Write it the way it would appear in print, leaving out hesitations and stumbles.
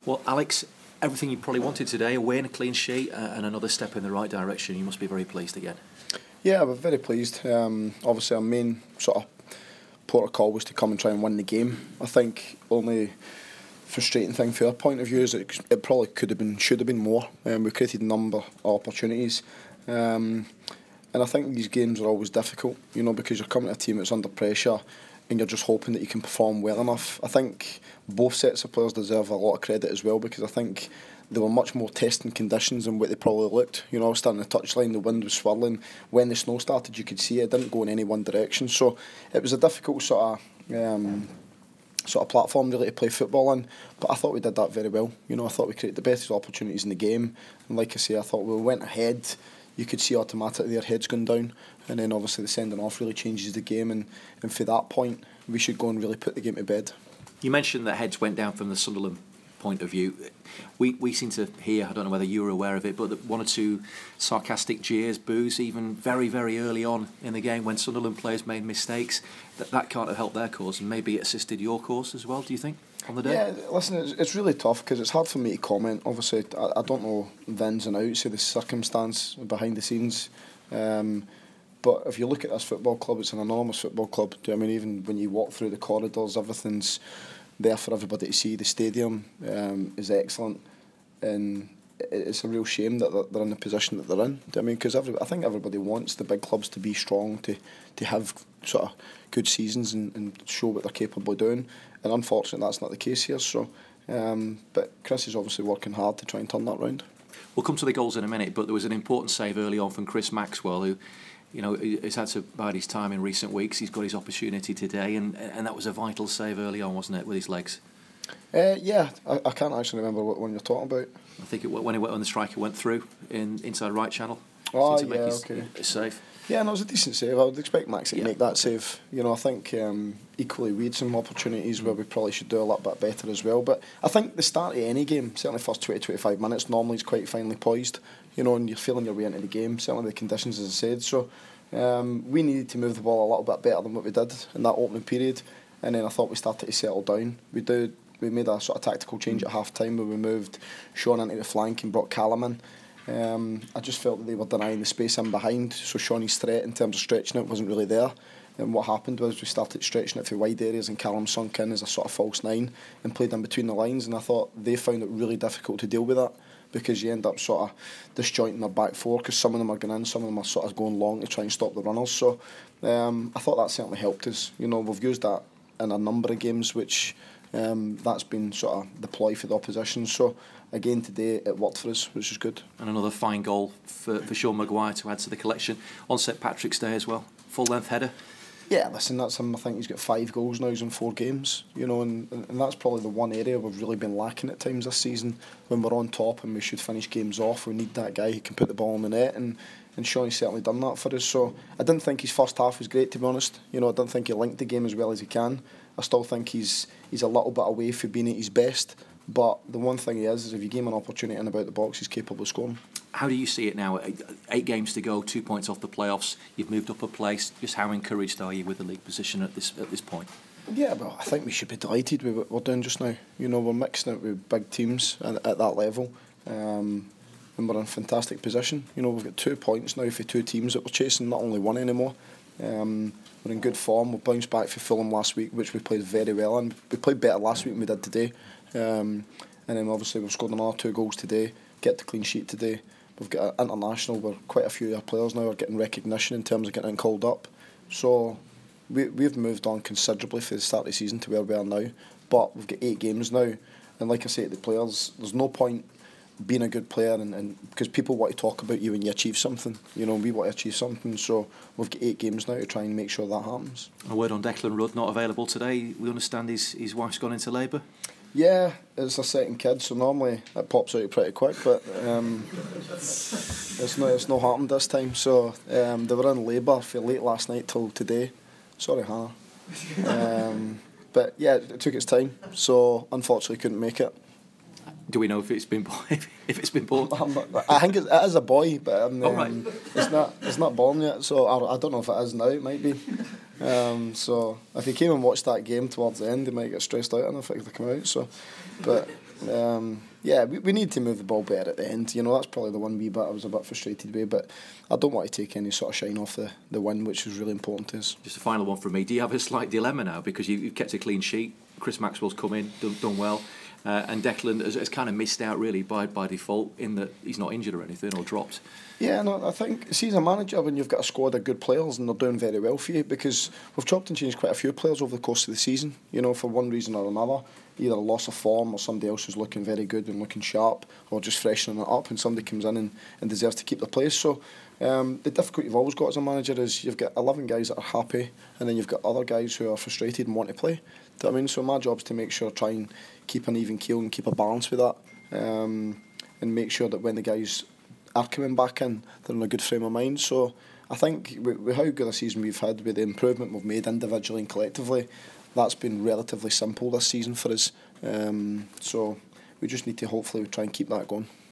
Well, Alex, everything you probably wanted today, a win, a clean sheet, and another step in the right direction. You must be very pleased again. Yeah, we're very pleased. Obviously, our main sort of port of call was to come and try and win the game. I think only frustrating thing from our point of view is it probably should have been more. We created a number of opportunities. And I think these games are always difficult, because you're coming to a team that's under pressure and you're just hoping that you can perform well enough. I think both sets of players deserve a lot of credit as well, because I think they were much more testing conditions than what they probably looked. I was standing on the touchline, the wind was swirling. When the snow started, you could see it didn't go in any one direction. So it was a difficult sort of platform really to play football in, but I thought we did that very well. I thought we created the best opportunities in the game, and like I say, I thought we went ahead. You could see automatically their heads going down, and then obviously the sending off really changes the game, and for that point we should go and really put the game to bed. You mentioned that heads went down from the Sunderland point of view. We seem to hear, I don't know whether you were aware of it, but one or two sarcastic jeers, boos, even very, very early on in the game when Sunderland players made mistakes. That can't have helped their cause, and maybe it assisted your cause as well, do you think, on the day? Yeah, listen, it's really tough because it's hard for me to comment. Obviously, I don't know the ins and outs of the circumstance behind the scenes. But if you look at this football club, it's an enormous football club. Even when you walk through the corridors, everything's there for everybody to see. The stadium is excellent, and it's a real shame that they're in the position that they're in. Because I think everybody wants the big clubs to be strong, to have sort of good seasons and show what they're capable of doing. And unfortunately, that's not the case here. So, but Chris is obviously working hard to try and turn that round. We'll come to the goals in a minute, but there was an important save early on from Chris Maxwell, who, he's had to bide his time in recent weeks. He's got his opportunity today, and that was a vital save early on, wasn't it, with his legs? Yeah, I can't actually remember what one you're talking about. I think when the striker went through inside right channel. Oh, to make okay. His save. Yeah, no, it was a decent save. I would expect Maxi to make that save. I think equally we had some opportunities where we probably should do a little bit better as well. But I think the start of any game, certainly first 20-25 minutes, normally is quite finely poised. And you're feeling your way into the game. Certainly the conditions, as I said. So we needed to move the ball a little bit better than what we did in that opening period. And then I thought we started to settle down. We made a sort of tactical change at half time where we moved Sean into the flank and brought Callum in. I just felt that they were denying the space in behind, so Sean's threat in terms of stretching it wasn't really there. And what happened was we started stretching it for wide areas, and Callum sunk in as a sort of false nine and played in between the lines. And I thought they found it really difficult to deal with that, because you end up sort of disjointing their back four, because some of them are going in, some of them are sort of going long to try and stop the runners. So I thought that certainly helped us. We've used that in a number of games, which that's been sort of the ploy for the opposition. So again today it worked for us, which is good. And another fine goal for Sean Maguire to add to the collection on St Patrick's Day as well. Full length header. Yeah, listen, that's him. I think he's got 5 goals now. He's in 4 games. And that's probably the one area we've really been lacking at times this season. When we're on top and we should finish games off, we need that guy who can put the ball in the net, and Sean's certainly done that for us. So I didn't think his first half was great, to be honest. I don't think he linked the game as well as he can. I still think he's a little bit away from being at his best. But the one thing he is if you give him an opportunity in about the box, he's capable of scoring. How do you see it now? 8 games to go, 2 points off the playoffs. You've moved up a place. Just how encouraged are you with the league position at this point? Yeah, well, I think we should be delighted with what we're doing just now. We're mixing it with big teams at that level, and we're in a fantastic position. We've got 2 points now for 2 teams that we're chasing, not only one anymore. We're in good form. We bounced back for Fulham last week, which we played very well, and we played better last week than we did today. And then obviously we've scored another 2 goals today, get the clean sheet today. We've got an international where quite a few of our players now are getting recognition in terms of getting called up. So we've moved on considerably for the start of the season to where we are now. But we've got 8 games now, and like I say to the players, there's no point being a good player and because people want to talk about you when you achieve something. We want to achieve something, so we've got 8 games now to try and make sure that happens. A word on Declan Rudd, not available today. We understand his wife's gone into labour. Yeah, it's a second kid, so normally it pops out pretty quick, but it's not happened this time. So they were in labour for late last night till today. Sorry, Hannah. But yeah, it took its time, so unfortunately couldn't make it. Do we know if it's been born? I think it is a boy, but right. it's not born yet. So I don't know if it is now. It might be. So if he came and watched that game towards the end, he might get stressed out enough if it come out. So, but Yeah, we need to move the ball better at the end. You know, that's probably the one wee bit I was a bit frustrated with, but I don't want to take any sort of shine off the win, which was really important to us. Just a final one from me. Do you have a slight dilemma now because you've kept a clean sheet? Chris Maxwell's come in, done well, and Declan has kind of missed out really by default in that he's not injured or anything or dropped. Yeah, no, I think, see, as a manager, when you've got a squad of good players and they're doing very well for you, because we've chopped and changed quite a few players over the course of the season, you know, for one reason or another, either a loss of form or somebody else who's looking very good and looking sharp, or just freshening it up and somebody comes in and deserves to keep their place. So the difficulty you've always got as a manager is you've got 11 guys that are happy and then you've got other guys who are frustrated and want to play. Do you know what I mean? So my job's to make sure, try and keep an even keel and keep a balance with that, and make sure that when the guys are coming back in, they're in a good frame of mind. So I think with how good a season we've had, with the improvement we've made individually and collectively, that's been relatively simple this season for us. So we just need to hopefully try and keep that going.